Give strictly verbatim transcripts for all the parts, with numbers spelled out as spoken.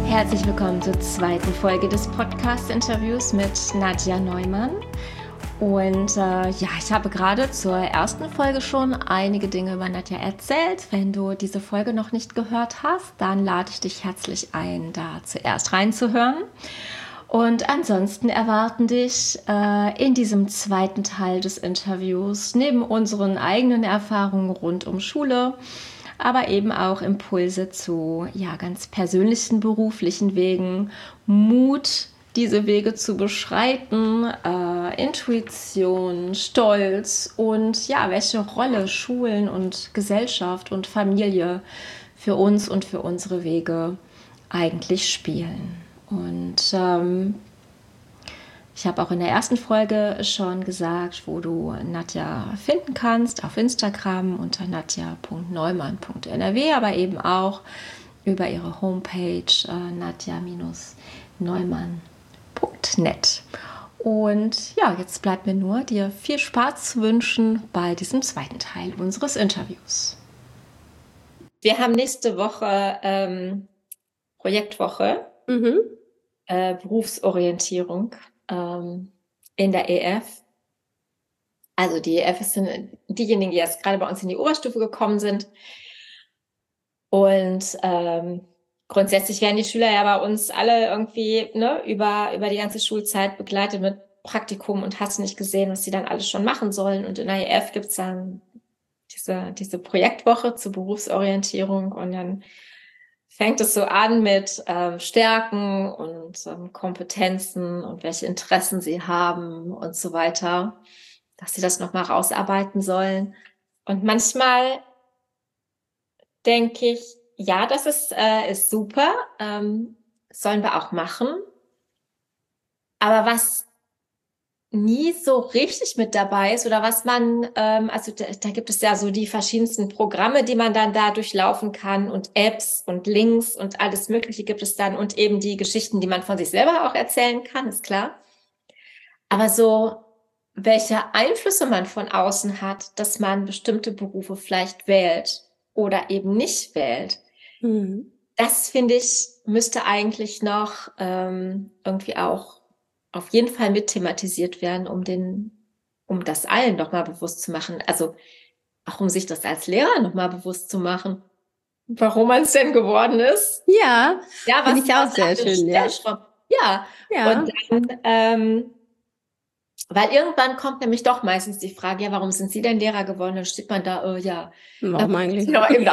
Herzlich willkommen zur zweiten Folge des Podcast-Interviews mit Nadja Neumann. Und äh, ja, ich habe gerade zur ersten Folge schon einige Dinge über Nadja erzählt. Wenn du diese Folge noch nicht gehört hast, dann lade ich dich herzlich ein, da zuerst reinzuhören. Und ansonsten erwarten dich äh, in diesem zweiten Teil des Interviews neben unseren eigenen Erfahrungen rund um Schule, aber eben auch Impulse zu ja, ganz persönlichen beruflichen Wegen, Mut, diese Wege zu beschreiten, äh, Intuition, Stolz und ja, welche Rolle Schulen und Gesellschaft und Familie für uns und für unsere Wege eigentlich spielen. Und ähm, ich habe auch in der ersten Folge schon gesagt, wo du Nadja finden kannst, auf Instagram unter nadja punkt neumann punkt n r w, aber eben auch über ihre Homepage äh, nadja neumann punkt net. Und ja, jetzt bleibt mir nur, dir viel Spaß zu wünschen bei diesem zweiten Teil unseres Interviews. Wir haben nächste Woche ähm, Projektwoche, mhm. äh, Berufsorientierung ähm, in der E F. Also die E F sind diejenigen, die jetzt gerade bei uns in die Oberstufe gekommen sind. Und ähm, grundsätzlich werden die Schüler ja bei uns alle irgendwie ne, über, über die ganze Schulzeit begleitet mit Praktikum und hast nicht gesehen, was sie dann alles schon machen sollen. Und in der E F gibt es dann diese, diese Projektwoche zur Berufsorientierung und dann fängt es so an mit ähm, Stärken und ähm, Kompetenzen und welche Interessen sie haben und so weiter, dass sie das nochmal rausarbeiten sollen. Und manchmal denke ich, ja, das ist, äh, ist super, ähm, sollen wir auch machen. Aber was nie so richtig mit dabei ist oder was man, ähm, also da, da gibt es ja so die verschiedensten Programme, die man dann da durchlaufen kann und Apps und Links und alles Mögliche gibt es dann und eben die Geschichten, die man von sich selber auch erzählen kann, ist klar. Aber so, welche Einflüsse man von außen hat, dass man bestimmte Berufe vielleicht wählt oder eben nicht wählt, mhm. das finde ich, müsste eigentlich noch ähm, irgendwie auch auf jeden Fall mit thematisiert werden, um den, um das allen noch mal bewusst zu machen. Also auch um sich das als Lehrer noch mal bewusst zu machen, warum man es denn geworden ist. Ja, ja, finde ich auch sehr schön. Ja. ja, ja. Und dann, ähm, weil irgendwann kommt nämlich doch meistens die Frage, ja, warum sind Sie denn Lehrer geworden? Dann steht man da, äh, ja. Warum ähm, eigentlich? Aber eben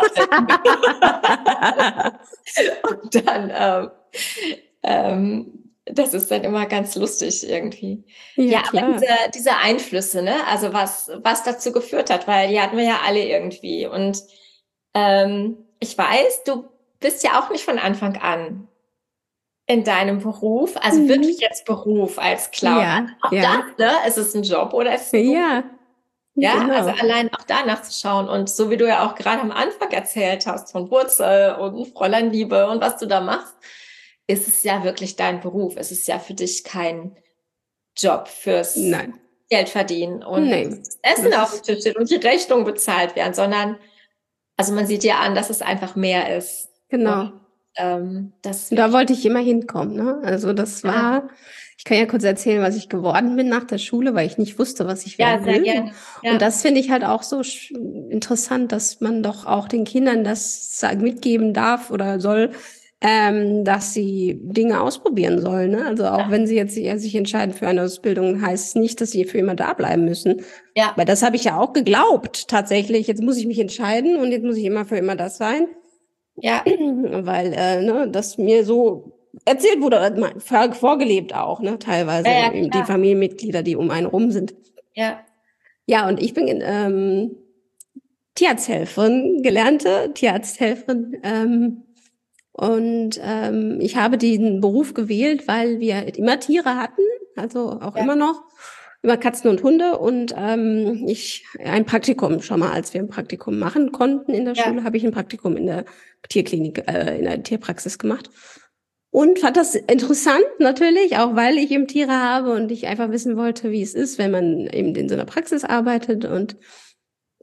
und dann, ähm, ähm, das ist dann immer ganz lustig irgendwie. Ja, ja aber diese, diese Einflüsse, ne? Also was, was dazu geführt hat, weil die hatten wir ja alle irgendwie. Und ähm, ich weiß, du bist ja auch nicht von Anfang an in deinem Beruf, also mhm. wirklich jetzt Beruf als Clown. Ja, auch ja. das, ne? Ist es ein Job oder ist es ein ja. Beruf? Ja, genau. also allein auch da nachzuschauen und so wie du ja auch gerade am Anfang erzählt hast von Wurzel und Fräulein Liebe und was du da machst, ist es ja wirklich dein Beruf. Es ist ja für dich kein Job fürs Nein. Geld verdienen und Nein. das Essen auf dem Tisch steht und die Rechnung bezahlt werden, sondern also man sieht ja an, dass es einfach mehr ist. Genau. Und, ähm, das da wollte ich immer hinkommen, ne? Also das war, ja. ich kann ja kurz erzählen, was ich geworden bin nach der Schule, weil ich nicht wusste, was ich werden ja, sehr will. Gerne. Ja. Und das finde ich halt auch so interessant, dass man doch auch den Kindern das mitgeben darf oder soll, ähm, dass sie Dinge ausprobieren sollen. Ne? Also auch ja. wenn sie jetzt sich entscheiden für eine Ausbildung, heißt es nicht, dass sie für immer da bleiben müssen. Ja. Weil das habe ich ja auch geglaubt, tatsächlich. Jetzt muss ich mich entscheiden und jetzt muss ich immer für immer das sein. Ja. Weil äh, ne, das mir so erzählt wurde, vorgelebt auch, ne, teilweise ja, ja, die Familienmitglieder, die um einen rum sind. Ja. Ja, und ich bin ähm, Tierarzthelferin, gelernte Tierarzthelferin. Ähm, und ähm, ich habe diesen Beruf gewählt, weil wir immer Tiere hatten, also auch ja. immer noch, immer Katzen und Hunde. Und ähm, ich ein Praktikum schon mal, als wir ein Praktikum machen konnten in der ja. Schule, habe ich ein Praktikum in der Tierklinik, äh, in der Tierpraxis gemacht. Und fand das interessant natürlich, auch weil ich eben Tiere habe und ich einfach wissen wollte, wie es ist, wenn man eben in so einer Praxis arbeitet. Und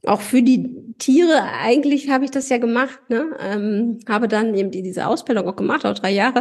auch für die Tiere, eigentlich habe ich das ja gemacht, ne? Ähm, habe dann eben die, diese Ausbildung auch gemacht, auch drei Jahre.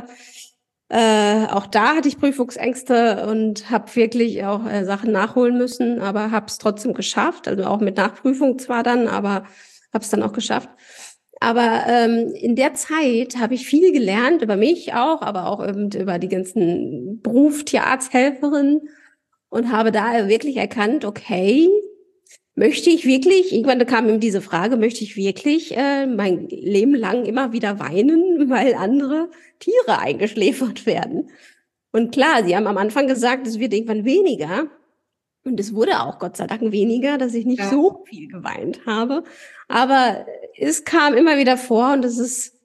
Äh, auch da hatte ich Prüfungsängste und habe wirklich auch äh, Sachen nachholen müssen, aber habe es trotzdem geschafft. Also auch mit Nachprüfung zwar dann, aber habe es dann auch geschafft. Aber ähm, in der Zeit habe ich viel gelernt über mich auch, aber auch eben über die ganzen Beruf Tierarzthelferin und habe da wirklich erkannt, okay, möchte ich wirklich, irgendwann kam ihm diese Frage, möchte ich wirklich äh, mein Leben lang immer wieder weinen, weil andere Tiere eingeschläfert werden? Und klar, sie haben am Anfang gesagt, es wird irgendwann weniger. Und es wurde auch Gott sei Dank weniger, dass ich nicht Ja. so viel geweint habe. Aber es kam immer wieder vor und es ist,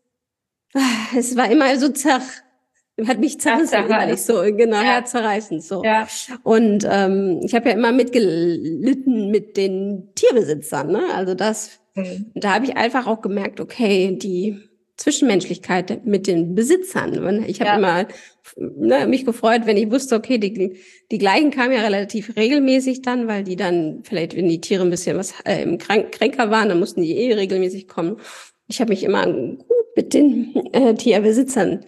es war immer so zerr, hat mich zerrissen, innerlich so, genau, ja. Herzzerreißend so. Ja. Und ähm, ich habe ja immer mitgelitten mit den Tierbesitzern, ne? Also das, mhm. Da habe ich einfach auch gemerkt, okay, die Zwischenmenschlichkeit mit den Besitzern. Ich habe ja. immer ne, mich gefreut, wenn ich wusste, okay, die, die gleichen kamen ja relativ regelmäßig dann, weil die dann vielleicht, wenn die Tiere ein bisschen was äh, krank, kränker waren, dann mussten die eh regelmäßig kommen. Ich habe mich immer gut mit den äh, Tierbesitzern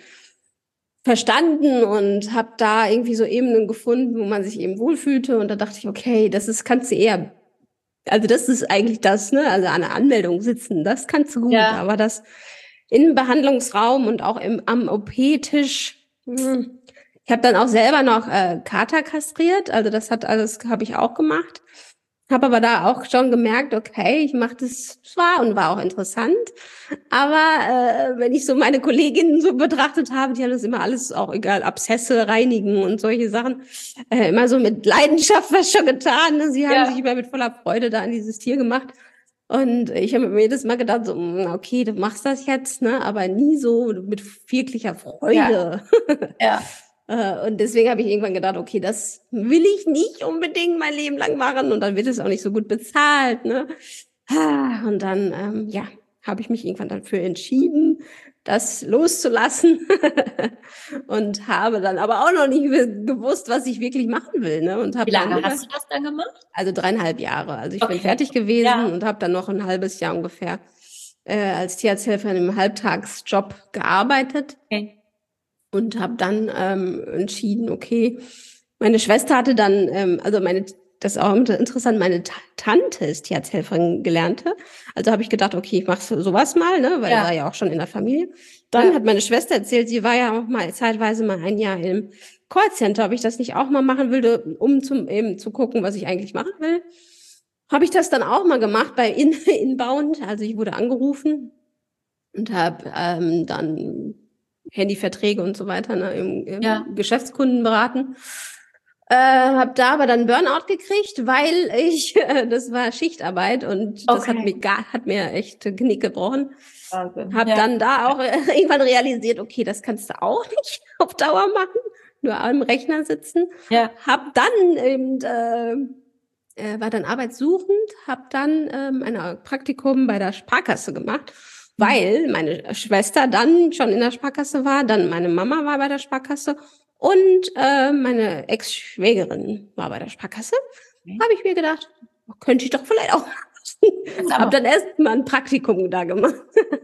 verstanden und habe da irgendwie so Ebenen gefunden, wo man sich eben wohlfühlte. Und da dachte ich, okay, das ist, kannst du eher, also das ist eigentlich das, ne, also an der Anmeldung sitzen, das kannst du gut, ja. Aber das im Behandlungsraum und auch im, am O P-Tisch, hm. Ich habe dann auch selber noch äh, Kater kastriert, also das hat alles, habe ich auch gemacht. Habe aber da auch schon gemerkt, okay, ich mache das zwar und war auch interessant, aber äh, wenn ich so meine Kolleginnen so betrachtet habe, die haben das immer alles, auch egal, Abszesse reinigen und solche Sachen, äh, immer so mit Leidenschaft was schon getan. Ne? Sie haben ja. sich immer mit voller Freude da an dieses Tier gemacht. Und ich habe mir jedes Mal gedacht, so, okay, du machst das jetzt, ne, aber nie so mit wirklicher Freude. Ja. ja. Und deswegen habe ich irgendwann gedacht, okay, das will ich nicht unbedingt mein Leben lang machen und dann wird es auch nicht so gut bezahlt, ne? Und dann, ähm, ja, habe ich mich irgendwann dafür entschieden, das loszulassen und habe dann aber auch noch nicht gewusst, was ich wirklich machen will, ne? Und hab Wie lange dann hast du das dann gemacht? Also dreieinhalb Jahre. Also ich okay. bin fertig gewesen ja. und habe dann noch ein halbes Jahr ungefähr äh, als Tierarzthelferin im Halbtagsjob gearbeitet. Okay. Und habe dann ähm, entschieden, okay, meine Schwester hatte dann, ähm, also meine, das ist auch interessant, meine Ta- Tante ist Tierarzthelferin gelernte. Also habe ich gedacht, okay, ich mache sowas mal, ne, weil ja. war ja auch schon in der Familie. Dann ja. hat meine Schwester erzählt, sie war ja auch mal zeitweise mal ein Jahr im Callcenter, ob ich das nicht auch mal machen würde, um zum eben zu gucken, was ich eigentlich machen will. Habe ich das dann auch mal gemacht bei In- Inbound. Also ich wurde angerufen und habe ähm, dann Handyverträge und so weiter, ne, im, im ja. Geschäftskunden beraten. Äh, habe da aber dann Burnout gekriegt, weil ich, äh, das war Schichtarbeit und das okay. hat mir gar, hat mir echt Genick gebrochen. Wahnsinn. Hab ja. dann da auch äh, irgendwann realisiert, okay, das kannst du auch nicht auf Dauer machen, nur am Rechner sitzen. Ja. Hab dann eben, äh, äh, war dann arbeitssuchend, hab dann ähm, ein Praktikum bei der Sparkasse gemacht. Weil meine Schwester dann schon in der Sparkasse war, dann meine Mama war bei der Sparkasse und äh, meine Ex-Schwägerin war bei der Sparkasse. Okay. Habe ich mir gedacht, könnte ich doch vielleicht auch machen. Habe dann erst mal ein Praktikum da gemacht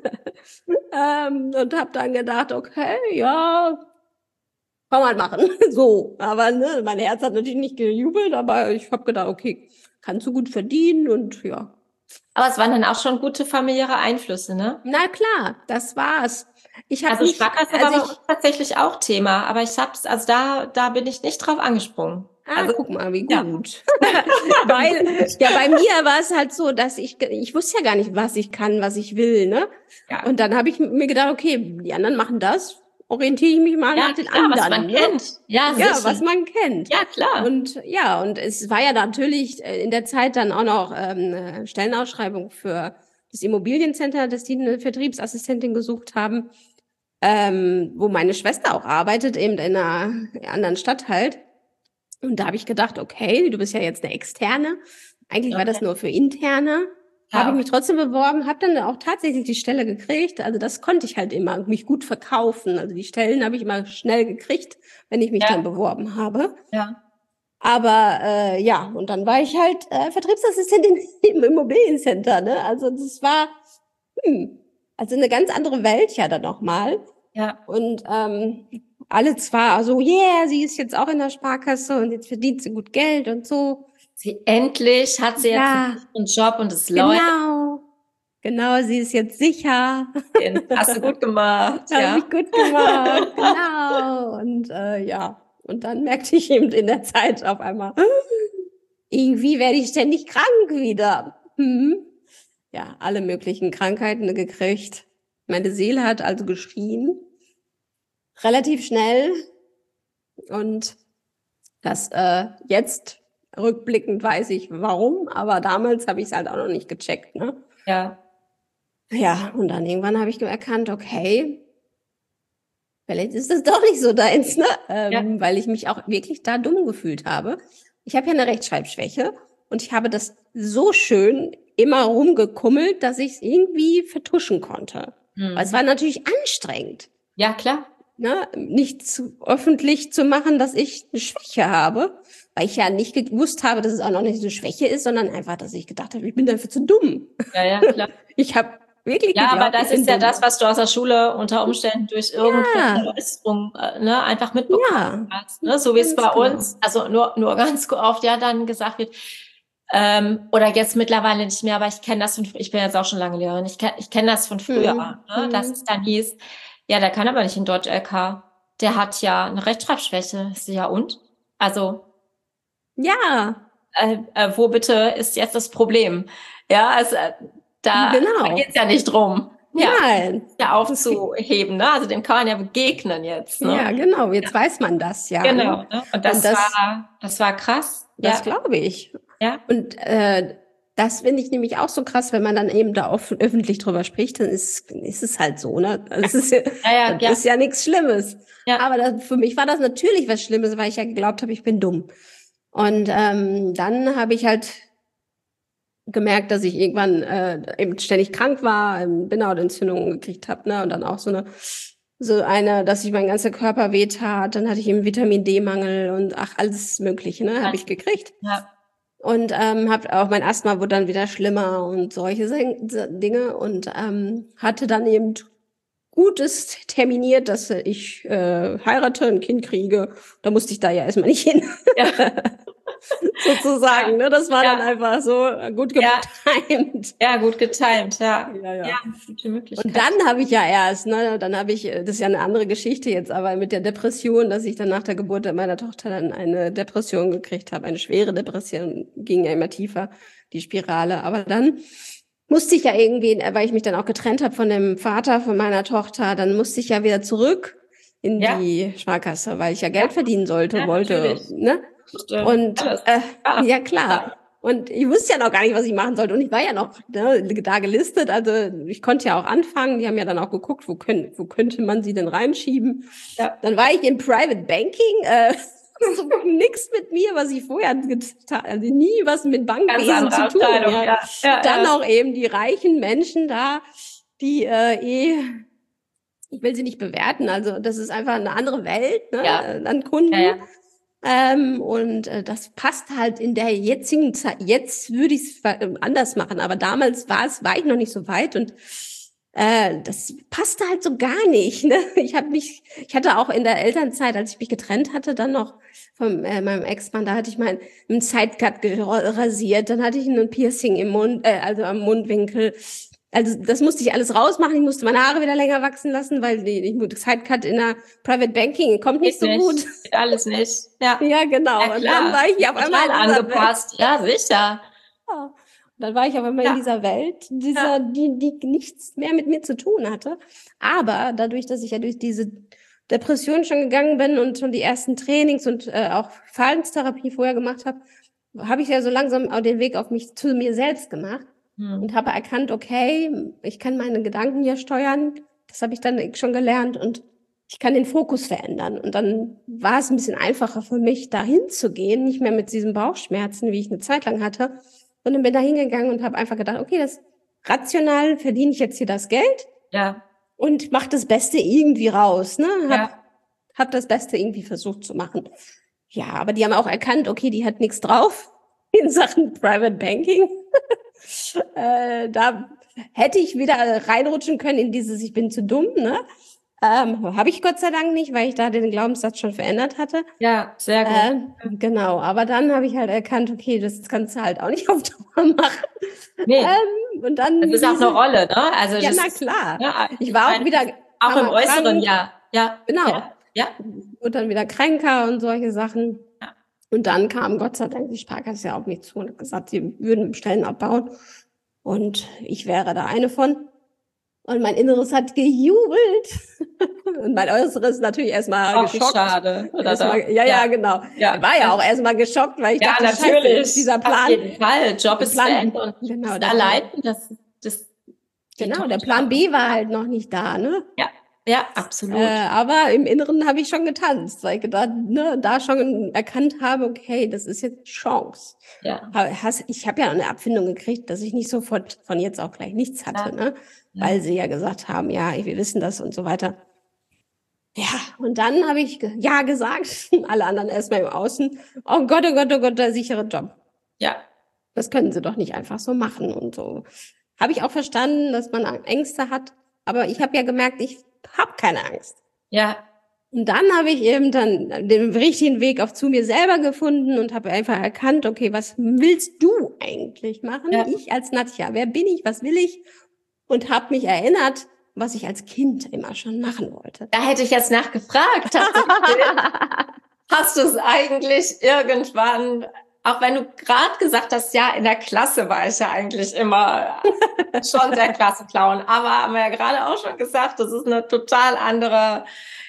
ähm, und habe dann gedacht, okay, ja, kann man machen. So, aber ne, mein Herz hat natürlich nicht gejubelt, aber ich habe gedacht, okay, kannst du gut verdienen und ja. Aber es waren dann auch schon gute familiäre Einflüsse, ne? Na klar, das war's. Ich hab also nicht, Sparkasse also war bei uns tatsächlich auch Thema, aber ich hab's, also da, da bin ich nicht drauf angesprungen. Ah, also guck mal, wie gut. Ja. Weil, ja, bei mir war es halt so, dass ich, ich wusste ja gar nicht, was ich kann, was ich will, ne? Ja. Und dann habe ich mir gedacht, okay, die anderen machen das, orientiere ich mich mal ja, nach den klar, anderen. was man ne? kennt. Ja, ja sicher. was man kennt. Ja, klar. Und ja, und es war ja natürlich in der Zeit dann auch noch ähm, eine Stellenausschreibung für das Immobiliencenter, das die eine Vertriebsassistentin gesucht haben, ähm, wo meine Schwester auch arbeitet, eben in einer anderen Stadt halt. Und da habe ich gedacht, okay, du bist ja jetzt eine Externe. Eigentlich okay. war das nur für Interne. Ja, habe ich mich trotzdem beworben, habe dann auch tatsächlich die Stelle gekriegt. Also das konnte ich halt immer, mich gut verkaufen. Also die Stellen habe ich immer schnell gekriegt, wenn ich mich ja. dann beworben habe. Ja. Aber äh, ja, und dann war ich halt äh, Vertriebsassistentin im Immobiliencenter, ne? Also das war hm, also eine ganz andere Welt ja dann nochmal. Ja. Und ähm, alle zwar so, yeah, sie ist jetzt auch in der Sparkasse und jetzt verdient sie gut Geld und so. Sie endlich hat sie jetzt Ja, einen Job und es läuft. genau, genau, sie ist jetzt sicher. Hast du gut gemacht, Habe ja. ich gut gemacht, genau. Und äh, ja, und dann merkte ich eben in der Zeit auf einmal, irgendwie werde ich ständig krank wieder. Hm. Ja, alle möglichen Krankheiten gekriegt. Meine Seele hat also geschrien. Relativ schnell. Und das äh, jetzt rückblickend weiß ich warum, aber damals habe ich es halt auch noch nicht gecheckt, ne? Ja. Ja, und dann irgendwann habe ich erkannt, okay, vielleicht ist das doch nicht so deins, ne? Ähm, Ja. weil ich mich auch wirklich da dumm gefühlt habe. Ich habe ja eine Rechtschreibschwäche und ich habe das so schön immer rumgekummelt, dass ich es irgendwie vertuschen konnte. Hm. Aber es war natürlich anstrengend. Ja, klar. Ne? Nicht zu, öffentlich zu machen, dass ich eine Schwäche habe, weil ich ja nicht gewusst habe, dass es auch noch nicht eine Schwäche ist, sondern einfach, dass ich gedacht habe, ich bin dafür zu dumm. Ja, ja, klar. Ich habe wirklich Ja, geglaubt, aber das ich bin ist ja dumm. das, was du aus der Schule unter Umständen durch irgendwelche Ja. Leistung äh, ne, einfach mitbekommen Ja. hast. Ne? So wie es Ganz bei genau. uns, also nur, nur ganz oft ja dann gesagt wird, ähm, oder jetzt mittlerweile nicht mehr, aber ich kenne das von, ich bin jetzt auch schon lange Lehrerin, ich kenne ich kenn das von früher, Mhm. ne? Dass es dann hieß, ja, der kann aber nicht in Deutsch-L K. Der hat ja eine Rechtschreibschwäche. Ich so, ja und? Also, Ja, äh, äh, wo bitte ist jetzt das Problem? Ja, also äh, da, da genau. geht's ja nicht drum. Ja, Nein. ja aufzuheben, ne? Also dem kann man ja begegnen jetzt, ne? Ja, genau. Jetzt weiß man das ja. Genau, Ne? ne? Und das, Und das, war, das war krass. das Ja, glaube ich. ja, Und äh, das finde ich nämlich auch so krass, wenn man dann eben da offen, öffentlich drüber spricht, dann ist, ist es halt so, ne? Das ist ja, ja, ja, das ja. ist ja nichts Schlimmes. Ja. Aber das, für mich war das natürlich was Schlimmes, weil ich ja geglaubt habe, ich bin dumm. Und ähm, dann habe ich halt gemerkt, dass ich irgendwann äh, eben ständig krank war, ähm, Bindehautentzündungen gekriegt habe, ne? Und dann auch so eine, so eine, dass sich mein ganzer Körper wehtat. Dann hatte ich eben Vitamin D-Mangel und ach, alles Mögliche, ne? Habe ich gekriegt. Ja. Und ähm, habe auch mein Asthma wurde dann wieder schlimmer und solche Dinge und ähm, hatte dann eben Gutes terminiert, dass ich äh, heirate, ein Kind kriege. Da musste ich da ja erstmal nicht hin. Ja. Sozusagen, Ja. ne? Das war Ja. dann einfach so gut getimt. Ja, gut getimt, ja. Ja, ja. Ja, gute Möglichkeit. Und dann habe ich ja erst, ne, dann habe ich, das ist ja eine andere Geschichte jetzt, aber mit der Depression, dass ich dann nach der Geburt meiner Tochter dann eine Depression gekriegt habe, eine schwere Depression, ging ja immer tiefer, die Spirale. Aber dann musste ich ja irgendwie, weil ich mich dann auch getrennt habe von dem Vater von meiner Tochter, dann musste ich ja wieder zurück in Ja. die Sparkasse, weil ich ja Geld Ja. verdienen sollte, Ja, wollte, natürlich. ne? Stimmt. Und Alles. äh, Ja. ja klar. Und ich wusste ja noch gar nicht, was ich machen sollte. Und ich war ja noch ne, da gelistet. Also ich konnte ja auch anfangen. Die haben ja dann auch geguckt, wo, können, wo könnte man sie denn reinschieben. Ja. Dann war ich im Private Banking. Äh, so nix mit mir, was ich vorher getan habe. Also nie was mit Bankwesen zu tun. Ja. Ja. Ja, dann ja. auch eben die reichen Menschen da, die äh, eh... Ich will sie nicht bewerten. Also das ist einfach eine andere Welt, ne, Ja. an Kunden. Ja, ja. Ähm, und äh, das passt halt in der jetzigen Zeit. Jetzt würde ich es anders machen, aber damals war es, war ich noch nicht so weit und äh, das passte halt so gar nicht. Ne? Ich habe mich, ich hatte auch in der Elternzeit, als ich mich getrennt hatte, dann noch von äh, meinem Ex-Mann, da hatte ich meinen einen Sidecut rasiert, dann hatte ich ein Piercing im Mund, äh, also am Mundwinkel. Also das musste ich alles rausmachen. Ich musste meine Haare wieder länger wachsen lassen, weil die, die Sidecut in der Private Banking kommt nicht Geht so gut. Geht alles nicht. Ja, Ja, genau. ja, Und dann war ich auf einmal total in dieser angepasst. Ja, sicher. Welt. Und dann war ich auf einmal Ja. in dieser Welt, dieser, Ja. die, die nichts mehr mit mir zu tun hatte. Aber dadurch, dass ich ja durch diese Depression schon gegangen bin und schon die ersten Trainings und äh, auch Verhaltenstherapie vorher gemacht habe, habe ich ja so langsam auch den Weg auf mich zu mir selbst gemacht. Hm. Und habe erkannt, okay, ich kann meine Gedanken hier steuern. Das habe ich dann schon gelernt und ich kann den Fokus verändern. Und dann war es ein bisschen einfacher für mich, dahin zu gehen, nicht mehr mit diesen Bauchschmerzen, wie ich eine Zeit lang hatte, sondern bin da hingegangen und habe einfach gedacht, okay, das rational verdiene ich jetzt hier das Geld Ja. und mache das Beste irgendwie raus. Ne? Hab, Ja. hab das Beste irgendwie versucht zu machen. Ja, aber die haben auch erkannt, okay, die hat nichts drauf in Sachen Private Banking. äh, da hätte ich wieder reinrutschen können in dieses, ich bin zu dumm, ne? Ähm, habe ich Gott sei Dank nicht, weil ich da den Glaubenssatz schon verändert hatte. Ja, sehr gut. Äh, genau, aber dann habe ich halt erkannt, okay, das kannst du halt auch nicht auf Dauer machen. Nee, ähm, und dann das ist auch diese, eine Rolle, ne? Also ja, das na ist, klar. ja, Ich war auch meine, wieder auch im mal Äußeren, krank. ja, ja, Genau. ja, ja. Und dann wieder kränker und solche Sachen. Ja. Und dann kam Gott sei Dank die Sparkasse ja auf mich zu und hat gesagt, sie würden Stellen abbauen. Und ich wäre da eine von. Und mein Inneres hat gejubelt. Und mein Äußeres natürlich erstmal Auch wie geschockt. schade, oder Erstmal, da? ja, ja, ja, genau. Ja. Er war ja auch erstmal geschockt, weil ich Ja, dachte, natürlich. Scheiße, dieser Plan. Auf jeden Fall. Job ist Plan, weg und genau, bist der allein. Das, das genau, der Plan B war halt noch nicht da, ne? Ja, ja, absolut. Äh, aber im Inneren habe ich schon getanzt, weil ich gedacht, ne, da schon erkannt habe, okay, das ist jetzt Chance. Ja. Hast, ich habe ja eine Abfindung gekriegt, dass ich nicht sofort von jetzt auf gleich nichts hatte, Ja. ne? Ja. Weil sie ja gesagt haben, ja, wir wissen das und so weiter. Ja, und dann habe ich ge- ja gesagt, alle anderen erstmal im Außen, oh Gott, oh Gott, oh Gott, der sichere Job. Ja. Das können sie doch nicht einfach so machen und so. Habe ich auch verstanden, dass man Ängste hat, aber ich habe ja gemerkt, ich habe keine Angst. Ja. Und dann habe ich eben dann den richtigen Weg auch zu mir selber gefunden und habe einfach erkannt, okay, was willst du eigentlich machen? Ja. Ich als Nadja, wer bin ich, was will ich? Und habe mich erinnert, was ich als Kind immer schon machen wollte. Da hätte ich jetzt nachgefragt. Hast du es eigentlich irgendwann, auch wenn du gerade gesagt hast, ja, in der Klasse war ich ja eigentlich immer schon der Klassenclown, aber haben wir ja gerade auch schon gesagt, das ist eine total andere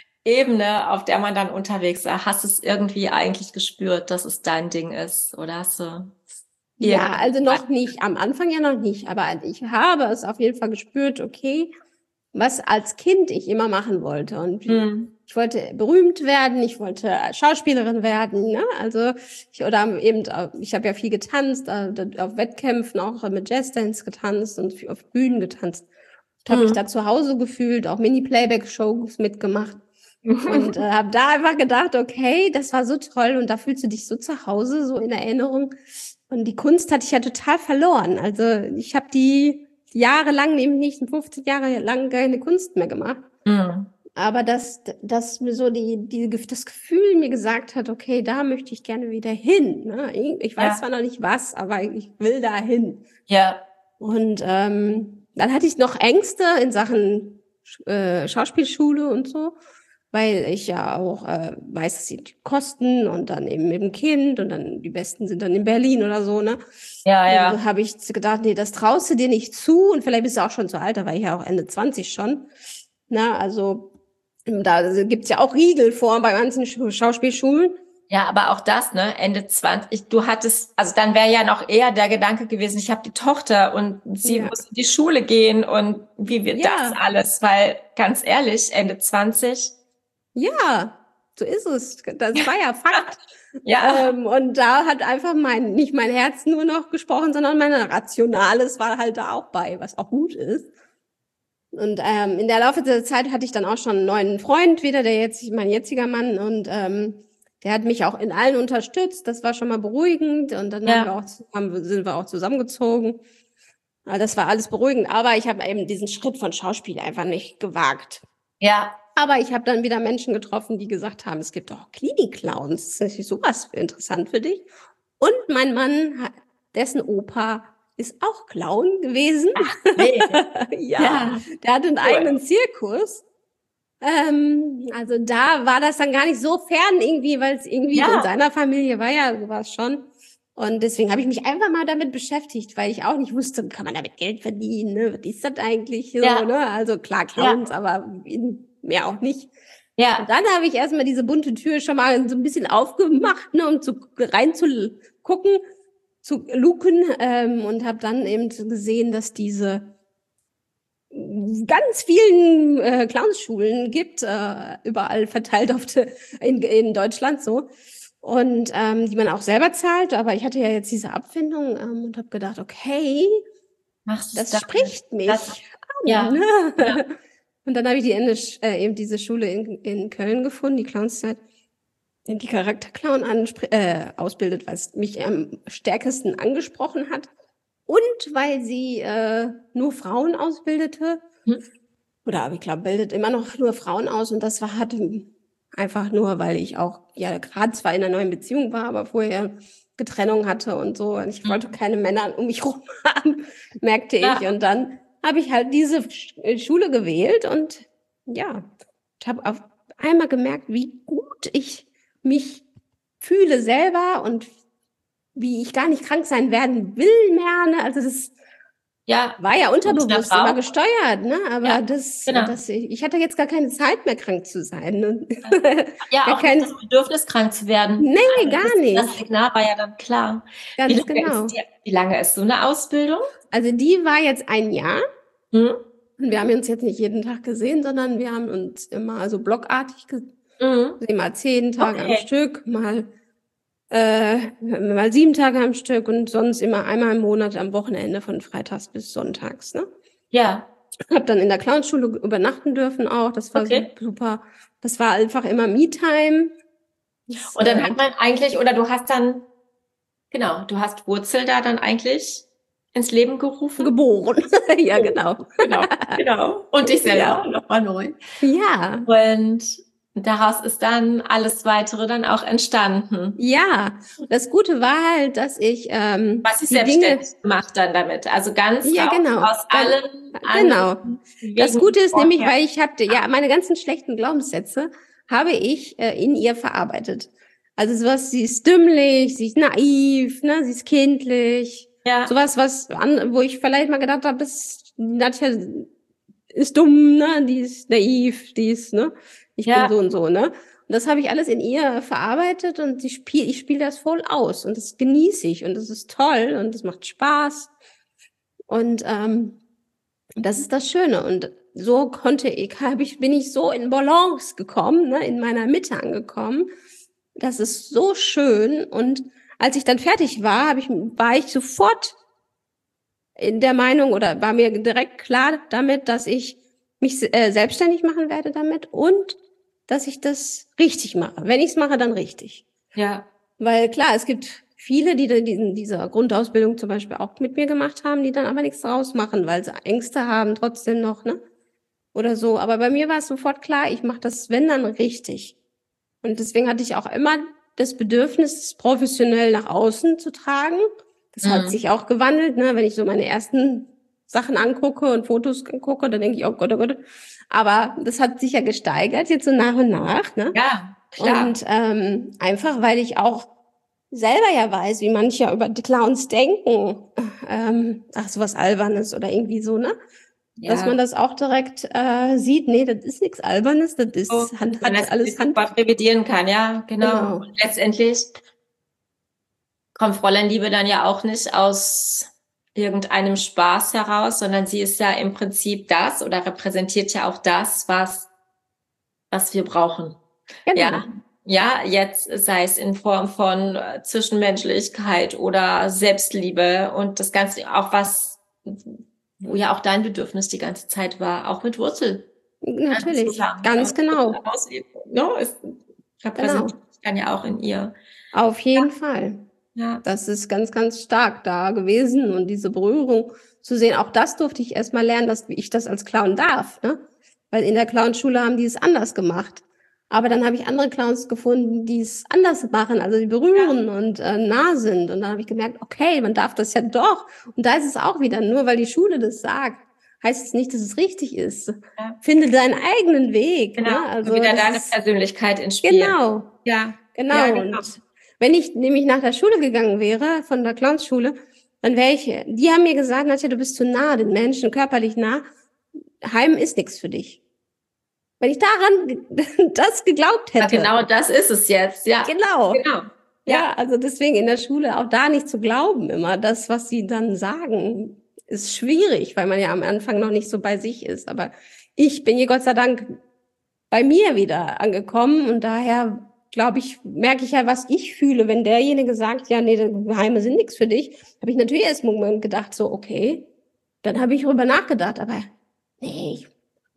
Ebene, auf der man dann unterwegs ist. Hast du es irgendwie eigentlich gespürt, dass es dein Ding ist? Oder hast du... Ja, also noch nicht, am Anfang ja noch nicht, aber ich habe es auf jeden Fall gespürt, okay, was als Kind ich immer machen wollte. Und hm. ich wollte berühmt werden, ich wollte Schauspielerin werden, ne? Also ich oder eben, ich habe ja viel getanzt, auf Wettkämpfen auch mit Jazzdance getanzt und auf Bühnen getanzt. Ich habe hm. mich da zu Hause gefühlt, auch Mini-Playback-Shows mitgemacht. Und äh, habe da einfach gedacht, okay, das war so toll und da fühlst du dich so zu Hause, so in Erinnerung. Und die Kunst hatte ich ja total verloren. Also ich habe die jahrelang, eben nicht fünfzehn Jahre lang keine Kunst mehr gemacht. Mhm. Aber dass, dass mir so die, die, das Gefühl mir gesagt hat, okay, da möchte ich gerne wieder hin. Ne? Ich weiß Ja. zwar noch nicht was, aber ich will da hin. Ja. Und ähm, dann hatte ich noch Ängste in Sachen äh, Schauspielschule und so, weil ich ja auch äh, weiß, dass die kosten und dann eben mit dem Kind und dann die Besten sind dann in Berlin oder so, ne? Ja, ja. Dann habe ich gedacht, nee, das traust du dir nicht zu und vielleicht bist du auch schon zu alt, da war ich ja auch Ende zwanzig schon. Na, also da gibt's ja auch Riegel vor bei manchen Schauspielschulen. Ja, aber auch das, ne, Ende zwanzig, du hattest, also dann wäre ja noch eher der Gedanke gewesen, ich habe die Tochter und sie Ja. muss in die Schule gehen und wie wird Ja. das alles? Weil, ganz ehrlich, Ende zwanzig. Ja, so ist es. Das war ja Fakt. Ja. Ähm, und da hat einfach mein, nicht mein Herz nur noch gesprochen, sondern mein Rationales war halt da auch bei, was auch gut ist. Und ähm, in der Laufe der Zeit hatte ich dann auch schon einen neuen Freund wieder, der jetzt mein jetziger Mann, und ähm, der hat mich auch in allen unterstützt. Das war schon mal beruhigend. Und dann Ja. haben wir auch, haben, sind wir auch zusammengezogen. Also das war alles beruhigend. Aber ich habe eben diesen Schritt von Schauspiel einfach nicht gewagt. Ja. Aber ich habe dann wieder Menschen getroffen, die gesagt haben, es gibt auch Klinik-Clowns. Das ist sowas interessant für dich. Und mein Mann, dessen Opa ist auch Clown gewesen. Ach, nee. ja, Ja. der hat einen Cool. eigenen Zirkus. Ähm, also da war das dann gar nicht so fern irgendwie, weil es irgendwie Ja. in seiner Familie war ja sowas schon. Und deswegen habe ich mich einfach mal damit beschäftigt, weil ich auch nicht wusste, kann man damit Geld verdienen? Ne? Was ist das eigentlich? So, Ja. ne? Also klar, Clowns, aber mehr auch nicht. Ja. Und dann habe ich erstmal diese bunte Tür schon mal so ein bisschen aufgemacht, ne, um zu, rein zu gucken, zu luken, ähm, und habe dann eben gesehen, dass diese ganz vielen äh, Clownsschulen gibt, äh, überall verteilt auf de, in, in Deutschland so. Und ähm, die man auch selber zahlt, aber ich hatte ja jetzt diese Abfindung ähm, und habe gedacht, okay, Machst das dann- spricht mich das- an. ja. Ne? Ja. Und dann habe ich die Ende, äh, eben diese Schule in, in Köln gefunden, die Clownszeit. die Charakterclown anspr- äh, ausbildet, weil es mich am stärksten angesprochen hat und weil sie äh, nur Frauen ausbildete. Hm? Oder aber ich glaube, bildet immer noch nur Frauen aus und das war halt einfach nur, weil ich auch ja gerade zwar in einer neuen Beziehung war, aber vorher Getrennung hatte und so und ich wollte keine Männer um mich rum haben, merkte ich. Ja. Und dann habe ich halt diese Sch- Schule gewählt und ja, ich habe auf einmal gemerkt, wie gut ich mich fühle selber und wie ich gar nicht krank sein werden will mehr. Ne? Also das Ja. war ja Und der unterbewusst Frau? immer gesteuert, ne? Aber Ja, das, genau. das, ich hatte jetzt gar keine Zeit mehr, krank zu sein. Ne? Ja, Gar auch kein, nicht das Bedürfnis, krank zu werden. nee, Also gar das, das nicht. Signal war ja dann klar. Wie Ganz lange ist genau. die, wie lange ist so eine Ausbildung? Also die war jetzt ein Jahr. Hm? Und wir haben uns jetzt nicht jeden Tag gesehen, sondern wir haben uns immer so blockartig gesehen, Mhm. mal zehn Tage am Okay. Stück, mal, äh, mal sieben Tage am Stück und sonst immer einmal im Monat am Wochenende von freitags bis sonntags. Ne? Ja, Hab dann in der Clownschule übernachten dürfen auch. Das war okay. super. Das war einfach immer Me-Time. Das, Und dann äh, hat man eigentlich, oder du hast dann, genau, du hast Wurzel da dann eigentlich ins Leben gerufen. geboren. Ja, genau. Genau, genau. Und dich selber Ja. nochmal neu. Ja, Und daraus ist dann alles weitere dann auch entstanden. ja. Das Gute war halt, dass ich ähm, Was ist die Dinge. selbstständig gemacht dann damit? Also ganz Ja, raus genau. aus Dann, allen genau. anderen Das Wegen Gute ist nämlich, vorher. weil ich hatte, ja, meine ganzen schlechten Glaubenssätze habe ich äh, in ihr verarbeitet. Also sowas, sie ist dümmlich, sie ist naiv, ne, sie ist kindlich. Ja, Sowas, was an, wo ich vielleicht mal gedacht habe, das Nadja ist dumm, ne, die ist naiv, die ist, ne, ich bin ja, so und so, ne. Und das habe ich alles in ihr verarbeitet und sie spiel, ich spiele das voll aus und das genieße ich und das ist toll und das macht Spaß und ähm, das ist das Schöne. Und so konnte ich, hab ich, bin ich so in Balance gekommen, ne, in meiner Mitte angekommen. Das ist so schön. Und als ich dann fertig war, hab ich, war ich sofort in der Meinung oder war mir direkt klar damit, dass ich mich äh, selbstständig machen werde damit und dass ich das richtig mache. Wenn ich es mache, dann richtig. ja, Weil klar, es gibt viele, die dann diesen, diese Grundausbildung zum Beispiel auch mit mir gemacht haben, die dann aber nichts draus machen, weil sie Ängste haben trotzdem noch, ne? Oder so. Aber bei mir war es sofort klar, ich mache das, wenn dann richtig. Und deswegen hatte ich auch immer das Bedürfnis, es professionell nach außen zu tragen. Das hat Mhm. sich auch gewandelt, ne? Wenn ich so meine ersten Sachen angucke und Fotos angucke, dann denke ich, oh Gott, oh Gott. Aber das hat sich ja gesteigert, jetzt so nach und nach, ne? Ja, klar. Und ähm, einfach, weil ich auch selber ja weiß, wie manche ja über die Clowns denken. Ähm, ach, sowas Albernes oder irgendwie so, ne? Dass man Ja. das auch direkt äh, sieht, nee, das ist nichts Albernes, das So, ist, hat, man hat das alles Hand. sofort revidieren kann, ja, genau. Genau. Und letztendlich kommt Fräulein Liebe dann ja auch nicht aus irgendeinem Spaß heraus, sondern sie ist ja im Prinzip das oder repräsentiert ja auch das, was, was wir brauchen. Genau. Ja, ja, jetzt sei es in Form von äh, Zwischenmenschlichkeit oder Selbstliebe und das Ganze auch was, wo ja auch dein Bedürfnis die ganze Zeit war, auch mit Wurzel. Natürlich, ganz genau. Ja, es repräsentiert Genau. dann ja auch in ihr. Auf jeden Fall. Ja. Das ist ganz, ganz stark da gewesen und diese Berührung zu sehen, auch das durfte ich erstmal lernen, dass ich das als Clown darf, ne? Weil in der Clownschule haben die es anders gemacht. Aber dann habe ich andere Clowns gefunden, die es anders machen, also die berühren ja. und äh, nah sind. Und dann habe ich gemerkt, okay, man darf das ja doch. Und da ist es auch wieder, nur weil die Schule das sagt, heißt es nicht, dass es richtig ist. Ja. Finde deinen eigenen Weg. Genau, ne? Also wieder deine ist, Persönlichkeit ins Spiel. Genau, ja. genau. Ja, genau. Und wenn ich nämlich nach der Schule gegangen wäre, von der Clownsschule, dann wäre ich, die haben mir gesagt, Nadja, du bist zu nah, den Menschen körperlich nah. Heim ist nichts für dich. Wenn ich daran das geglaubt hätte. Ja, genau das ist es jetzt, ja. Genau. Genau. Ja. ja, also deswegen in der Schule auch da nicht zu glauben immer. Das, was sie dann sagen, ist schwierig, weil man ja am Anfang noch nicht so bei sich ist. Aber ich bin hier Gott sei Dank bei mir wieder angekommen und daher glaube ich, merke ich ja, was ich fühle, wenn derjenige sagt, ja, nee, Heime sind nichts für dich, habe ich natürlich erst einen Moment gedacht, so, okay, dann habe ich darüber nachgedacht, aber nee,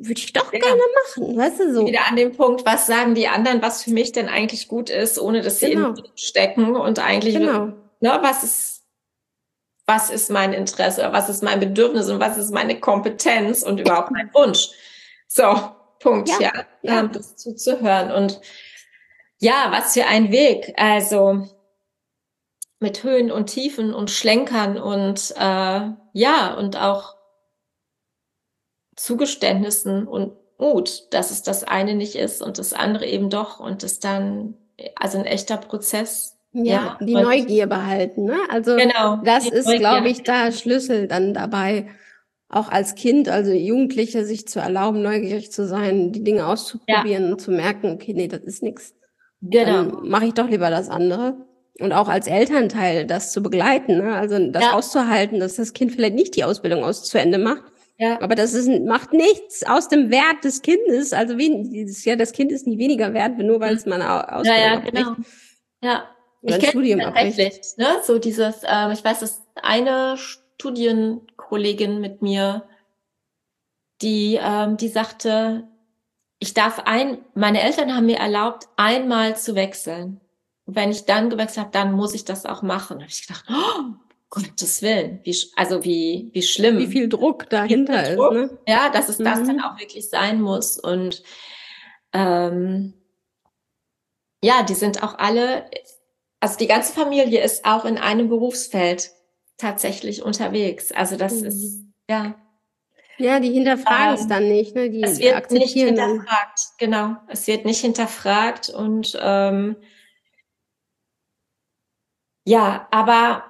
würde ich doch Ja. gerne machen, weißt du, so. Wieder an dem Punkt, was sagen die anderen, was für mich denn eigentlich gut ist, ohne dass sie Genau. in mir stecken und eigentlich, Genau. ne, was ist, was ist mein Interesse, was ist mein Bedürfnis und was ist meine Kompetenz und überhaupt mein Wunsch. So, Punkt, Ja, ja, ja. ähm, das zuzuhören. Und ja, was für ein Weg, also mit Höhen und Tiefen und Schlenkern und äh, ja, und auch Zugeständnissen und Mut, dass es das eine nicht ist und das andere eben doch und es dann, also ein echter Prozess. Ja, Ja, die und Neugier behalten, ne? Also genau, das die ist, Neugier. glaube ich, da Schlüssel dann dabei, auch als Kind, also Jugendliche, sich zu erlauben, neugierig zu sein, die Dinge auszuprobieren und zu merken, okay, nee, das ist nichts. Genau, Dann mache ich doch lieber das andere. Und auch als Elternteil das zu begleiten, ne? Also das Ja. auszuhalten, dass das Kind vielleicht nicht die Ausbildung aus zu Ende macht. ja, Aber das ist, macht nichts aus dem Wert des Kindes. Also wie, ja, das Kind ist nicht weniger wert, nur weil es mal eine ja, Ausbildung ja, abbricht. genau. Ja, Oder ich ein kenne Studium das tatsächlich, abbricht. ne? So dieses, ähm, ich weiß, dass eine Studienkollegin mit mir, die, ähm, die sagte, ich darf ein, meine Eltern haben mir erlaubt, einmal zu wechseln. Und wenn ich dann gewechselt habe, dann muss ich das auch machen. Da habe ich gedacht, oh, Gottes Willen, wie, sch- also wie, wie schlimm. Wie viel Druck dahinter Wie viel ist, Druck, ne? ja, dass es das dann Mhm. auch wirklich sein muss. Und ähm, ja, die sind auch alle, also die ganze Familie ist auch in einem Berufsfeld tatsächlich unterwegs. Also das Mhm. ist, ja, Ja, die hinterfragen es Ähm, dann nicht, ne? Die es wird nicht akzeptieren dann. hinterfragt, genau. Es wird nicht hinterfragt und ähm, ja, aber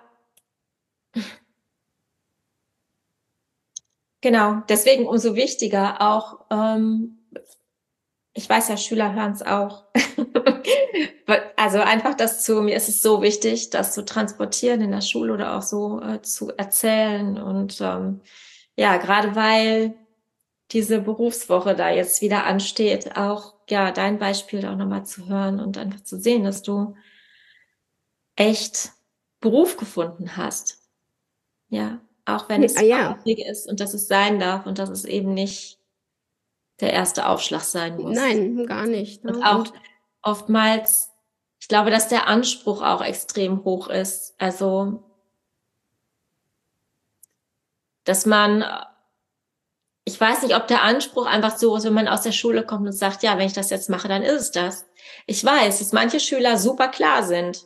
genau, deswegen umso wichtiger auch, ähm, ich weiß ja, Schüler hören es auch. Also einfach das zu, mir ist es so wichtig, das zu transportieren in der Schule oder auch so äh, zu erzählen. Und ähm, ja, gerade weil diese Berufswoche da jetzt wieder ansteht, auch ja dein Beispiel auch nochmal zu hören und einfach zu sehen, dass du echt Beruf gefunden hast. Ja, auch wenn Ja, es ja. schwierig ist und dass es sein darf und dass es eben nicht der erste Aufschlag sein muss. Nein, gar nicht. Ne? Und auch Und oftmals, ich glaube, dass der Anspruch auch extrem hoch ist. Also, dass man, ich weiß nicht, ob der Anspruch einfach so ist, wenn man aus der Schule kommt und sagt, ja, wenn ich das jetzt mache, dann ist es das. Ich weiß, dass manche Schüler super klar sind.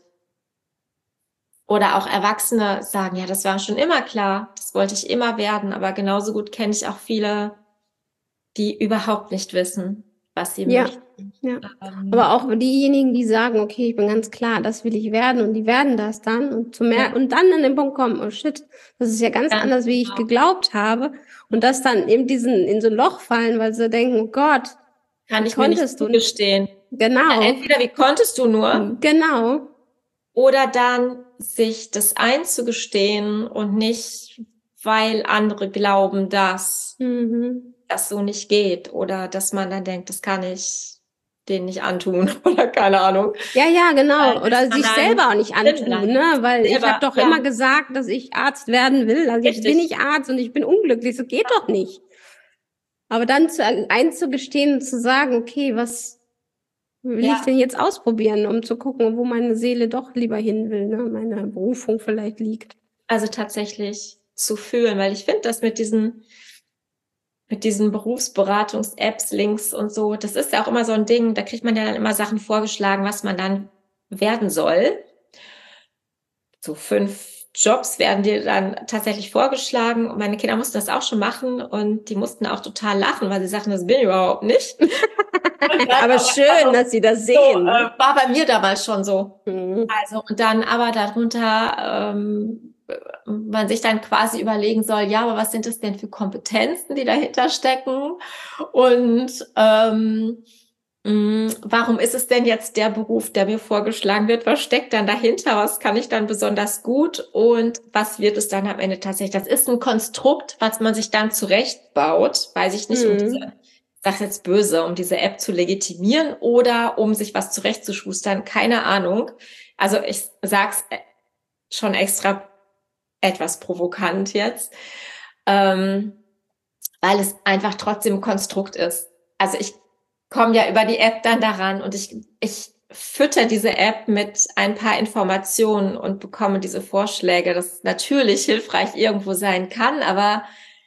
Oder auch Erwachsene sagen, ja, das war schon immer klar, das wollte ich immer werden, aber genauso gut kenne ich auch viele, die überhaupt nicht wissen, was sie ja, möchten. ja. Ähm, Aber auch diejenigen, die sagen, okay, ich bin ganz klar, das will ich werden und die werden das dann und zu mehr Ja. und dann an den Punkt kommen, oh shit, das ist ja ganz Ganz anders, wie ich genau. geglaubt habe und das dann eben diesen in so ein Loch fallen, weil sie denken, oh Gott, Kann wie ich mir nicht konntest du? zugestehen. Ja, Genau, entweder wie konntest du nur, genau. oder dann sich das einzugestehen und nicht, weil andere glauben, dass Mhm. das so nicht geht oder dass man dann denkt, das kann ich denen nicht antun oder keine Ahnung. Ja, ja, genau. Weil Oder das sich dann selber auch nicht drin antun, bleibt. ne? Weil ich Selber, habe doch ja. immer gesagt, dass ich Arzt werden will. Also jetzt bin Richtig. ich Arzt und ich bin unglücklich. So geht doch nicht. Aber dann zu, einzugestehen und zu sagen, okay, was will Ja. ich denn jetzt ausprobieren, um zu gucken, wo meine Seele doch lieber hin will, ne? Meine Berufung vielleicht liegt. Also tatsächlich zu fühlen, weil ich finde, das mit diesen mit diesen Berufsberatungs-Apps, Links und so, das ist ja auch immer so ein Ding, da kriegt man ja dann immer Sachen vorgeschlagen, was man dann werden soll. So fünf Jobs werden dir dann tatsächlich vorgeschlagen und meine Kinder mussten das auch schon machen und die mussten auch total lachen, weil sie sagten, das bin ich überhaupt nicht. Aber schön, dass sie das sehen. So, Ne? äh, war bei mir damals schon so. Mhm. Also, und dann aber darunter ähm, man sich dann quasi überlegen soll, ja, aber was sind das denn für Kompetenzen, die dahinter stecken? Und ähm, mh, warum ist es denn jetzt der Beruf, der mir vorgeschlagen wird? Was steckt dann dahinter? Was kann ich dann besonders gut? Und was wird es dann am Ende tatsächlich? Das ist ein Konstrukt, was man sich dann zurechtbaut, weiß ich nicht, um diese, Mhm. ich sag's jetzt böse, um diese App zu legitimieren oder um sich was zurechtzuschustern, keine Ahnung. Also ich sag's schon extra etwas provokant jetzt, ähm, weil es einfach trotzdem ein Konstrukt ist. Also ich komme ja über die App dann daran und ich, ich fütter diese App mit ein paar Informationen und bekomme diese Vorschläge, das natürlich hilfreich irgendwo sein kann, aber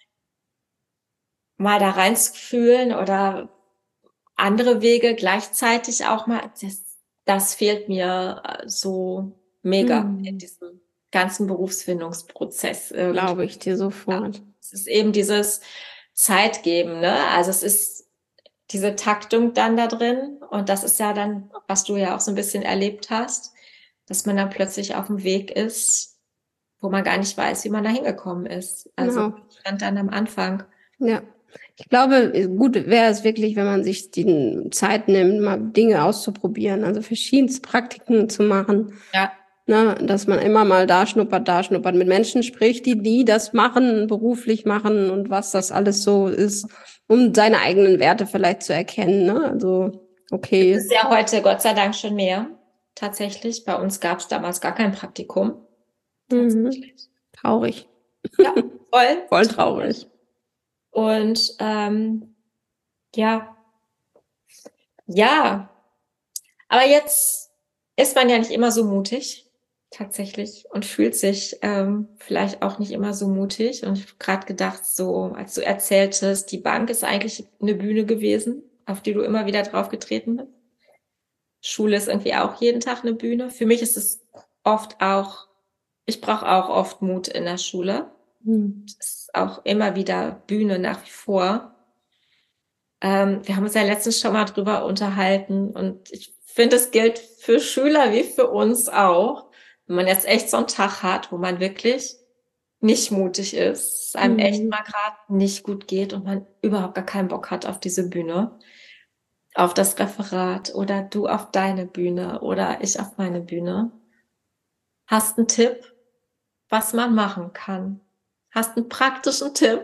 mal da reinzufühlen oder andere Wege gleichzeitig auch mal, das, das fehlt mir so mega in Hm, diesem ganzen Berufsfindungsprozess glaube irgendwie. ich dir sofort. Es ist eben dieses Zeitgeben, ne? Also es ist diese Taktung dann da drin und das ist ja dann, was du ja auch so ein bisschen erlebt hast, dass man dann plötzlich auf dem Weg ist, wo man gar nicht weiß, wie man da hingekommen ist. Also Genau. ich stand dann am Anfang. Ja. Ich glaube, gut wäre es wirklich, wenn man sich die Zeit nimmt, mal Dinge auszuprobieren, also verschiedenste Praktiken zu machen. Ja. Ne, dass man immer mal da schnuppert, da schnuppert, mit Menschen spricht, die, die das machen, beruflich machen und was das alles so ist, um seine eigenen Werte vielleicht zu erkennen. Ne? Also, okay. Es ist ja heute Gott sei Dank schon mehr. Tatsächlich. Bei uns gab es damals gar kein Praktikum. Mhm. Traurig. Ja, voll. Voll traurig. Und ähm, ja, ja. Aber jetzt ist man ja nicht immer so mutig, tatsächlich, und fühlt sich ähm, vielleicht auch nicht immer so mutig. Und ich habe gerade gedacht, so als du erzähltest, die Bank ist eigentlich eine Bühne gewesen, auf die du immer wieder draufgetreten bist. Schule ist irgendwie auch jeden Tag eine Bühne. Für mich ist es oft auch, ich brauche auch oft Mut in der Schule. Mhm. Es ist auch immer wieder Bühne nach wie vor. Ähm, wir haben uns ja letztens schon mal drüber unterhalten und ich finde, es gilt für Schüler wie für uns auch. Wenn man jetzt echt so einen Tag hat, wo man wirklich nicht mutig ist, es einem Mhm. echt mal gerade nicht gut geht und man überhaupt gar keinen Bock hat auf diese Bühne, auf das Referat oder du auf deine Bühne oder ich auf meine Bühne. Hast einen Tipp, was man machen kann? Hast einen praktischen Tipp?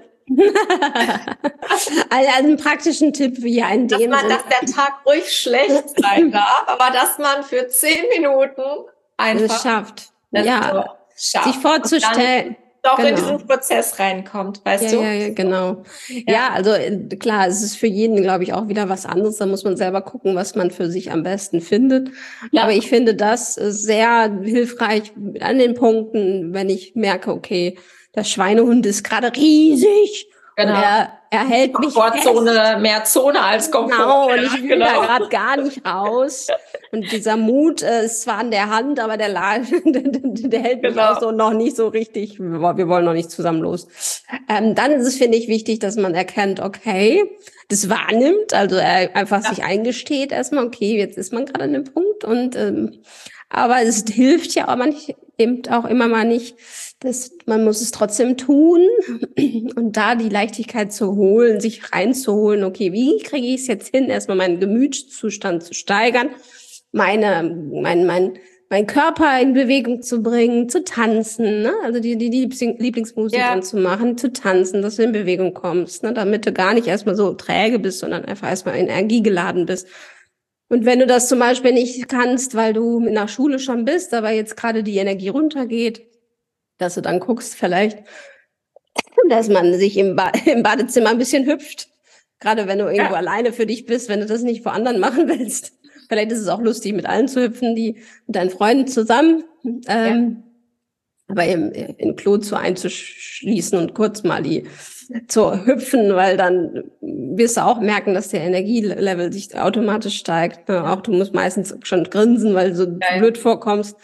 Also einen praktischen Tipp wie ja in Dass dem man, Sinne. dass der Tag ruhig schlecht sein darf, aber dass man für zehn Minuten Es einfach schafft. das Ja, doch schafft. sich vorzustellen. Und dann doch in Genau. diesen Prozess reinkommt, weißt Ja, du? ja, ja, genau. Ja. Ja, also äh, klar, es ist für jeden, glaube ich, auch wieder was anderes. Da muss man selber gucken, was man für sich am besten findet. Ja. Aber ich finde das äh, sehr hilfreich an den Punkten, wenn ich merke, okay, der Schweinehund ist gerade riesig und Genau. er, er hält mich Komfortzone, fest. mehr Zone als Komfort. Genau, und Ja, ich will genau. da gerade gar nicht raus. Und dieser Mut äh, ist zwar an der Hand, aber der, La der hält mich Genau. auch so noch nicht so richtig. Wir wollen noch nicht zusammen los. Ähm, dann ist es, finde ich, wichtig, dass man erkennt, okay, das wahrnimmt, also er einfach Ja. sich eingesteht erstmal, okay, jetzt ist man gerade an dem Punkt. Und ähm, aber es hilft ja auch manch, eben auch immer mal nicht, dass man muss es trotzdem tun und da die Leichtigkeit zu holen, sich reinzuholen, okay, wie kriege ich es jetzt hin, erstmal meinen Gemütszustand zu steigern, meine, mein, mein, mein Körper in Bewegung zu bringen, zu tanzen, ne? Also die, die Lieblingsmusik Ja. anzumachen, zu tanzen, dass du in Bewegung kommst, ne? Damit du gar nicht erstmal so träge bist, sondern einfach erstmal energiegeladen bist. Und wenn du das zum Beispiel nicht kannst, weil du in der Schule schon bist, aber jetzt gerade die Energie runtergeht, dass du dann guckst vielleicht, dass man sich im, ba im Badezimmer ein bisschen hüpft. Gerade wenn du irgendwo Ja. alleine für dich bist, wenn du das nicht vor anderen machen willst. Vielleicht ist es auch lustig, mit allen zu hüpfen, die mit deinen Freunden zusammen. Ähm, ja. Aber im, im Klo zu einzuschließen und kurz mal die zu hüpfen, weil dann wirst du auch merken, dass der Energielevel sich automatisch steigt. Ja, auch du musst meistens schon grinsen, weil du so ja, blöd vorkommst.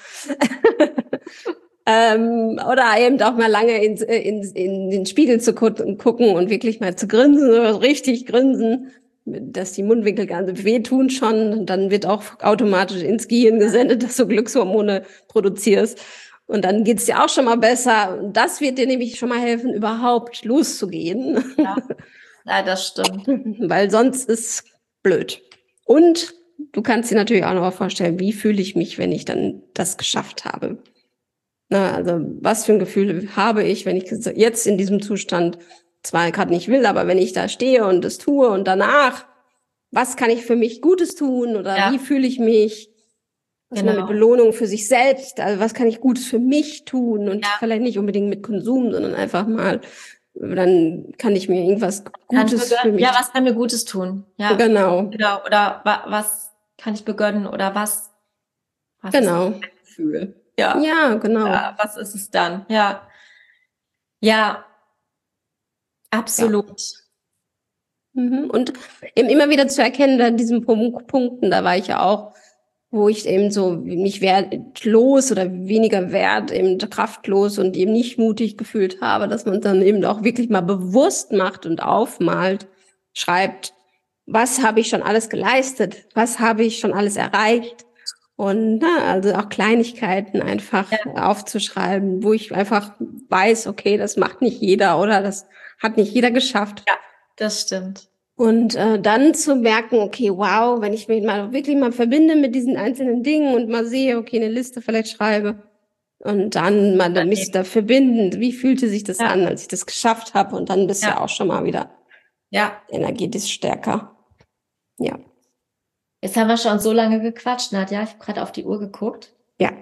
ähm, oder eben auch mal lange in, in, in den Spiegel zu gucken und wirklich mal zu grinsen, richtig grinsen, dass die Mundwinkel ganz wehtun schon. Und dann wird auch automatisch ins Gehirn gesendet, dass du Glückshormone produzierst. Und dann geht's dir auch schon mal besser. Und das wird dir nämlich schon mal helfen, überhaupt loszugehen. Ja, ja, das stimmt. Weil sonst ist blöd. Und du kannst dir natürlich auch noch vorstellen, wie fühle ich mich, wenn ich dann das geschafft habe. Na, also was für ein Gefühl habe ich, wenn ich jetzt in diesem Zustand zwar gerade nicht will, aber wenn ich da stehe und es tue und danach, was kann ich für mich Gutes tun oder ja. wie fühle ich mich? Was genau. man mit Belohnung für sich selbst, also was kann ich Gutes für mich tun und ja. vielleicht nicht unbedingt mit Konsum, sondern einfach mal dann kann ich mir irgendwas Gutes für mich. Ja, was kann mir Gutes tun? Ja. Genau. Oder, oder wa, was kann ich begönnen? Oder was, was genau. ist mein Gefühl? Ja. Ja, genau. Ja, was ist es dann? Ja. Ja. Absolut. Ja. Mhm. Und eben immer wieder zu erkennen, an diesen Punkten, da war ich ja auch, wo ich eben so mich wertlos oder weniger wert, eben kraftlos und eben nicht mutig gefühlt habe, dass man dann eben auch wirklich mal bewusst macht und aufmalt, schreibt, was habe ich schon alles geleistet, was habe ich schon alles erreicht und na, also auch Kleinigkeiten einfach ja. aufzuschreiben, wo ich einfach weiß, okay, das macht nicht jeder oder das hat nicht jeder geschafft. Ja, das stimmt. Und äh, dann zu merken, okay, wow, wenn ich mich mal wirklich mal verbinde mit diesen einzelnen Dingen und mal sehe, okay, eine Liste vielleicht schreibe und dann mal dann mich da verbinden, wie fühlte sich das ja. an, als ich das geschafft habe und dann bist du ja. ja auch schon mal wieder ja. energetisch stärker. Ja. Jetzt haben wir schon so lange gequatscht, Nadja. Ich habe gerade auf die Uhr geguckt. Ja.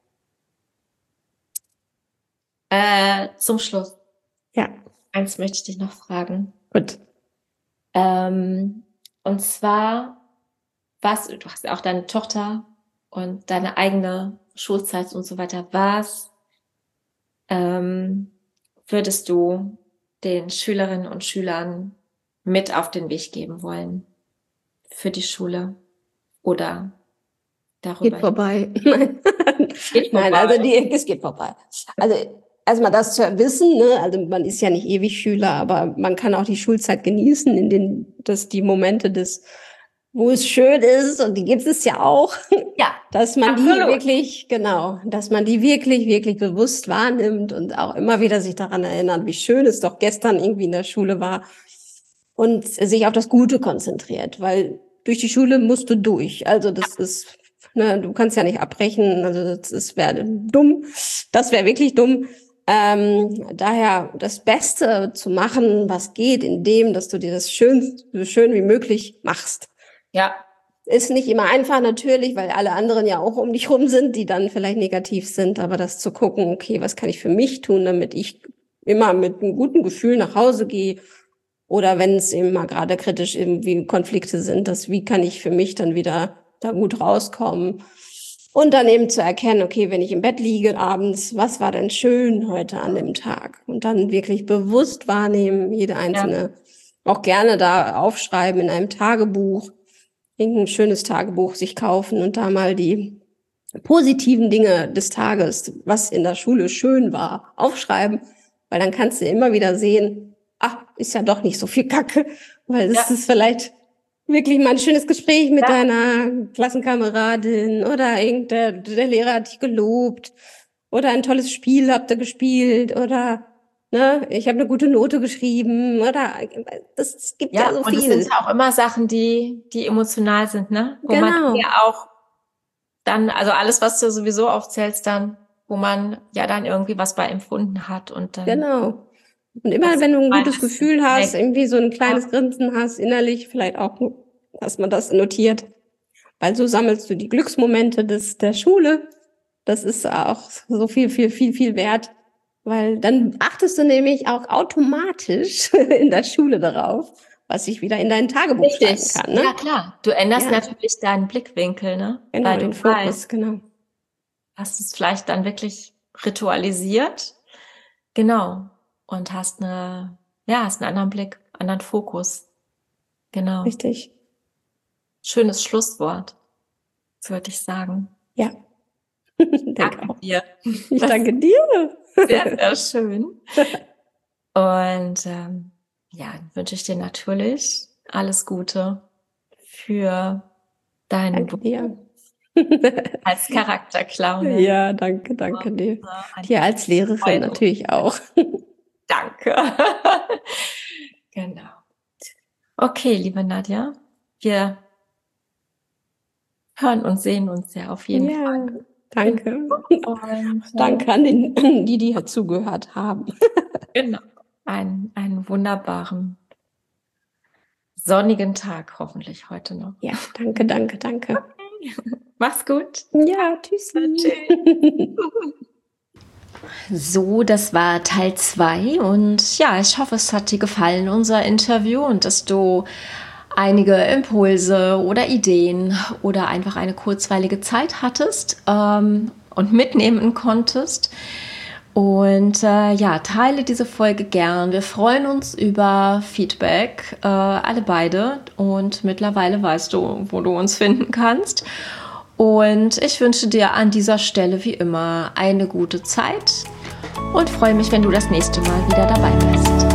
Äh, zum Schluss. Ja. Eins möchte ich dich noch fragen. Gut. Ähm, und zwar, was, du hast ja auch deine Tochter und deine eigene Schulzeit und so weiter. Was ähm, würdest du den Schülerinnen und Schülern mit auf den Weg geben wollen für die Schule oder darüber? Geht vorbei. Nein, geht vorbei. Nein, also die, es geht vorbei. Also erstmal das zu wissen, ne? Also man ist ja nicht ewig Schüler, aber man kann auch die Schulzeit genießen, in denen das die Momente des, wo es schön ist, und die gibt es ja auch. Ja. Dass man absolut. die wirklich, genau, dass man die wirklich, wirklich bewusst wahrnimmt und auch immer wieder sich daran erinnert, wie schön es doch gestern irgendwie in der Schule war und sich auf das Gute konzentriert, weil durch die Schule musst du durch. Also das ist, ne, du kannst ja nicht abbrechen, also das, das wäre dumm, das wäre wirklich dumm. Ähm, daher das Beste zu machen, was geht, in dem, dass du dir das schön, so schön wie möglich machst. Ja. Ist nicht immer einfach natürlich, weil alle anderen ja auch um dich rum sind, die dann vielleicht negativ sind, aber das zu gucken, okay, was kann ich für mich tun, damit ich immer mit einem guten Gefühl nach Hause gehe, oder wenn es eben mal gerade kritisch irgendwie Konflikte sind, dass wie kann ich für mich dann wieder da gut rauskommen. Und dann eben zu erkennen, okay, wenn ich im Bett liege abends, was war denn schön heute an dem Tag? Und dann wirklich bewusst wahrnehmen, jede einzelne, ja. auch gerne da aufschreiben in einem Tagebuch, irgendein schönes Tagebuch sich kaufen und da mal die positiven Dinge des Tages, was in der Schule schön war, aufschreiben. Weil dann kannst du immer wieder sehen, ach, ist ja doch nicht so viel Kacke, weil es ja. ist vielleicht wirklich mal ein schönes Gespräch mit ja. deiner Klassenkameradin oder irgendein der Lehrer hat dich gelobt oder ein tolles Spiel habt ihr gespielt oder ne, ich habe eine gute Note geschrieben oder das gibt ja, ja so viel. Und es sind ja auch immer Sachen, die die emotional sind, ne? Wo genau. man ja auch dann, also alles, was du sowieso aufzählst, dann, wo man ja dann irgendwie was bei empfunden hat und dann. Genau. Und immer, wenn du ein gutes Gefühl hast, irgendwie so ein kleines ja. Grinsen hast, innerlich vielleicht auch, dass man das notiert. Weil so sammelst du die Glücksmomente des der Schule. Das ist auch so viel, viel, viel, viel wert. Weil dann achtest du nämlich auch automatisch in der Schule darauf, was sich wieder in dein Tagebuch Richtig. schreiben kann. Ne? Ja, klar. Du änderst ja. natürlich deinen Blickwinkel, ne? Genau, Weil den du Fokus, weißt, genau. Hast es vielleicht dann wirklich ritualisiert. Genau. Und hast eine, ja, hast einen anderen Blick, anderen Fokus. Genau. Richtig. Schönes Schlusswort, würde ich sagen. Ja. Danke dir. Ich danke dir. Sehr, sehr schön. Und ähm, ja, wünsche ich dir natürlich alles Gute für deinen Beruf als Charakterclown. Ja, danke, danke dir. Dir als Lehrerin Freude. Natürlich auch. Danke. Genau. Okay, liebe Nadja, wir hören und sehen uns ja auf jeden ja, Fall. Danke. Und, danke an den, die, die hier zugehört haben. Genau. Ein, einen wunderbaren, sonnigen Tag hoffentlich heute noch. Ja, danke, danke, danke. Mach's gut. Ja, tschüss. Tschüss. So, das war Teil zwei und ja, ich hoffe, es hat dir gefallen, unser Interview, und dass du einige Impulse oder Ideen oder einfach eine kurzweilige Zeit hattest ähm, und mitnehmen konntest. Und äh, ja, teile diese Folge gern. Wir freuen uns über Feedback, äh, alle beide. Und mittlerweile weißt du, wo du uns finden kannst. Und ich wünsche dir an dieser Stelle wie immer eine gute Zeit und freue mich, wenn du das nächste Mal wieder dabei bist.